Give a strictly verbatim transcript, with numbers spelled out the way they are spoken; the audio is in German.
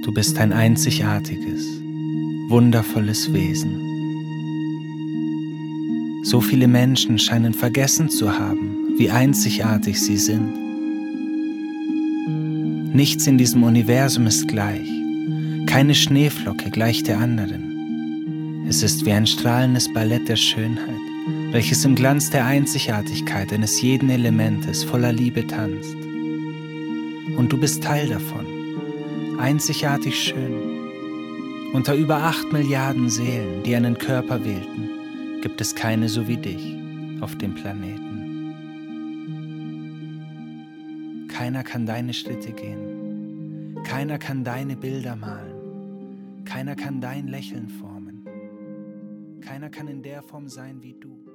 Du bist ein einzigartiges, wundervolles Wesen. So viele Menschen scheinen vergessen zu haben, wie einzigartig sie sind. Nichts in diesem Universum ist gleich. Keine Schneeflocke gleicht der anderen. Es ist wie ein strahlendes Ballett der Schönheit, welches im Glanz der Einzigartigkeit eines jeden Elementes voller Liebe tanzt. Und du bist Teil davon, einzigartig schön. Unter über acht Milliarden Seelen, die einen Körper wählten, gibt es keine so wie dich auf dem Planeten. Keiner kann deine Schritte gehen, keiner kann deine Bilder malen, keiner kann dein Lächeln formen, keiner kann in der Form sein wie du.